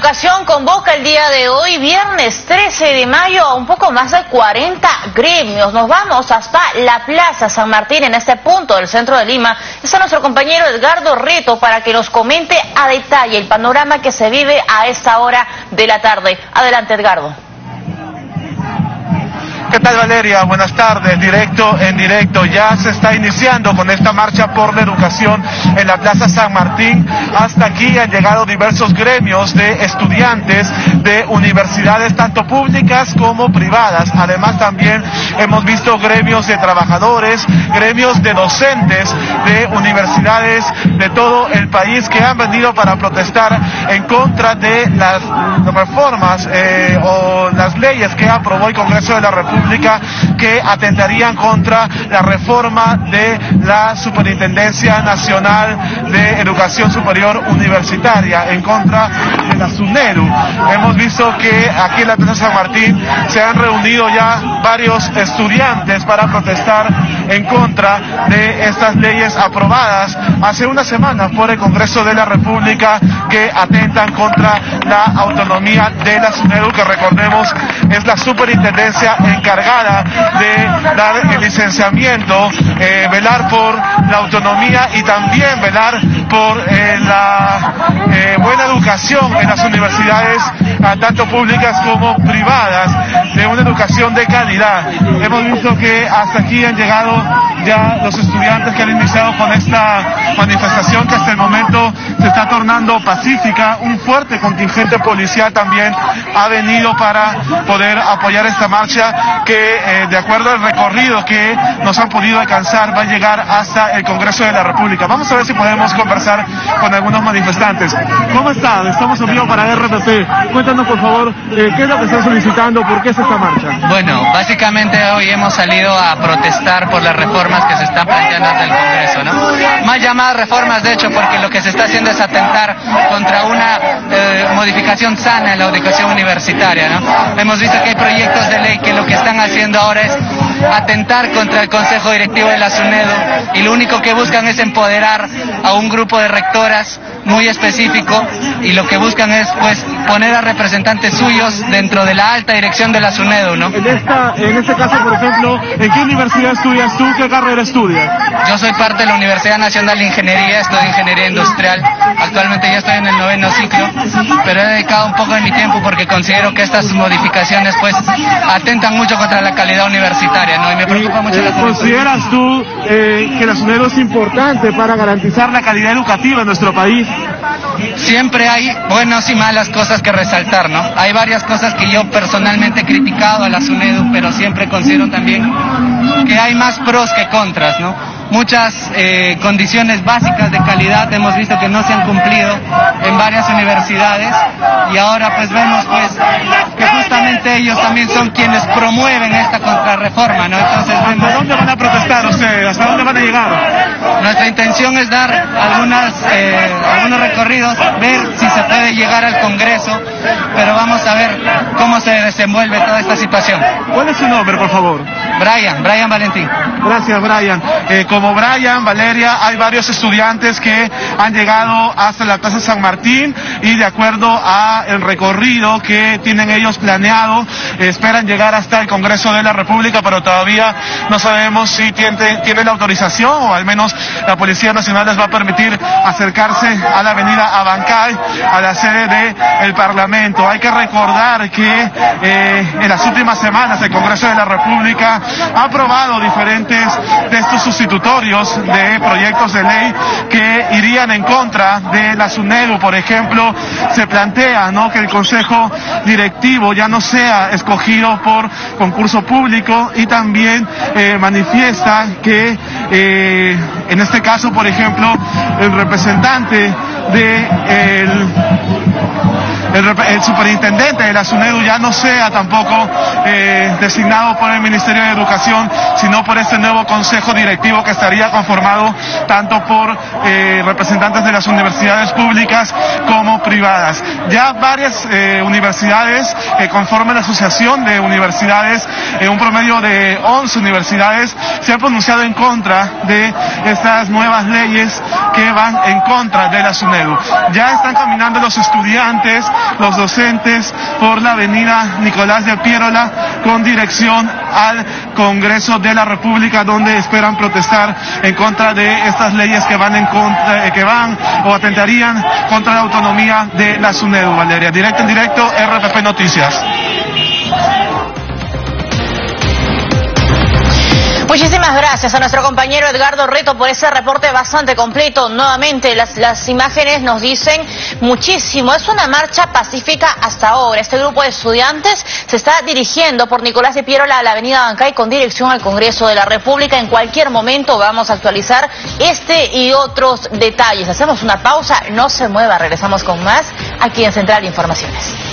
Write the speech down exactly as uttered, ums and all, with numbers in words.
Educación convoca el día de hoy, viernes trece de mayo, a un poco más de cuarenta gremios. Nos vamos hasta la Plaza San Martín, en este punto del centro de Lima. Está nuestro compañero Edgardo Reto para que nos comente a detalle el panorama que se vive a esta hora de la tarde. Adelante, Edgardo. ¿Qué tal, Valeria? Buenas tardes. Directo en directo. Ya se está iniciando con esta marcha por la educación en la Plaza San Martín. Hasta aquí han llegado diversos gremios de estudiantes de universidades, tanto públicas como privadas. Además, también hemos visto gremios de trabajadores, gremios de docentes de universidades de todo el país que han venido para protestar en contra de las reformas eh, o las leyes que aprobó el Congreso de la República, que atentarían contra la reforma de la Superintendencia Nacional de Educación Superior Universitaria, en contra de la SUNEDU. Hemos visto que aquí en la Plaza San Martín se han reunido ya varios estudiantes para protestar en contra de estas leyes aprobadas hace una semana por el Congreso de la República, que atentan contra la autonomía de la SUNEDU, que recordemos es la superintendencia encargada de dar el licenciamiento, eh, velar por la autonomía y también velar por eh, la eh, buena educación en las universidades, tanto públicas como privadas, de una educación de calidad. Hemos visto que hasta aquí han llegado ya los estudiantes que han iniciado con esta manifestación, que hasta el momento se está tornando pacífica. Un fuerte contingente policial también ha venido para poder apoyar esta marcha, que eh, de acuerdo al recorrido que nos han podido alcanzar va a llegar hasta el Congreso de la República. Vamos a ver si podemos conversar con algunos manifestantes. ¿Cómo están? Estamos en vivo para R P P. Cuéntanos, por favor, eh, qué es lo que están solicitando, por qué es esta marcha. Bueno, básicamente hoy hemos salido a protestar por las reformas que se están planteando desde el Congreso, ¿no? Más llamadas reformas, de hecho, porque lo que se está haciendo es atentar contra una eh, modificación sana en la educación universitaria, ¿no? Hemos visto que hay proyectos de ley que lo que están haciendo ahora es atentar contra el Consejo Directivo de la SUNEDU, y lo único que buscan es empoderar a un grupo de rectoras muy específico, y lo que buscan es pues poner a representantes suyos dentro de la alta dirección de la SUNEDU, ¿no? En esta, en este caso, por ejemplo, ¿en qué universidad estudias tú? ¿Qué carrera estudias? Yo soy parte de la Universidad Nacional de Ingeniería, estudio Ingeniería Industrial. Actualmente ya estoy en el noveno ciclo, pero he dedicado un poco de mi tiempo porque considero que estas modificaciones pues atentan mucho contra la calidad universitaria, ¿no? Y me preocupa mucho la juventud. ¿Consideras tú eh, que la SUNEDU es importante para garantizar la calidad educativa en nuestro país? Siempre hay buenas y malas cosas que resaltar, ¿no? Hay varias cosas que yo personalmente he criticado a la SUNEDU, pero siempre considero también que hay más pros que contras, ¿no? Muchas eh, condiciones básicas de calidad hemos visto que no se han cumplido en varias universidades, y ahora pues vemos pues que justamente ellos también son quienes promueven esta contrarreforma, ¿no? Entonces vemos... ¿Hasta dónde van a protestar ustedes? ¿Hasta dónde van a llegar? Nuestra intención es dar algunas, eh, algunos recorridos, ver si se puede llegar al Congreso, pero vamos a ver cómo se desenvuelve toda esta situación. ¿Cuál es su nombre, por favor? Brian, Brian Valentín. Gracias, Brian. Eh, como Brian, Valeria, hay varios estudiantes que han llegado hasta la Plaza San Martín, y de acuerdo a el recorrido que tienen ellos planeado, eh, esperan llegar hasta el Congreso de la República, pero todavía no sabemos si tiene, tiene la autorización, o al menos la Policía Nacional les va a permitir acercarse a la avenida Abancay, a la sede del Parlamento. Hay que recordar que eh, en las últimas semanas el Congreso de la República ha aprobado diferentes textos sustitutorios de proyectos de ley que irían en contra de la SUNEDU. Por ejemplo, se plantea, ¿no?, que el Consejo Directivo ya no sea escogido por concurso público, y también eh, manifiesta que eh, en este caso, por ejemplo, el representante de el El, el superintendente de la SUNEDU ya no sea tampoco eh, designado por el Ministerio de Educación, sino por este nuevo consejo directivo, que estaría conformado tanto por eh, representantes de las universidades públicas como privadas. Ya varias eh, universidades eh, conforman la Asociación de Universidades, eh, un promedio de once universidades se han pronunciado en contra de estas nuevas leyes que van en contra de la SUNEDU. Ya están caminando los estudiantes los docentes por la avenida Nicolás de Piérola con dirección al Congreso de la República, donde esperan protestar en contra de estas leyes que van en contra, que van o atentarían contra la autonomía de la SUNEDU. Valeria, directo en directo, R P P Noticias. Muchísimas gracias a nuestro compañero Edgardo Reto por ese reporte bastante completo. Nuevamente las, las imágenes nos dicen muchísimo. Es una marcha pacífica hasta ahora. Este grupo de estudiantes se está dirigiendo por Nicolás de Piérola a la avenida Bancay con dirección al Congreso de la República. En cualquier momento vamos a actualizar este y otros detalles. Hacemos una pausa, no se mueva, regresamos con más aquí en Central Informaciones.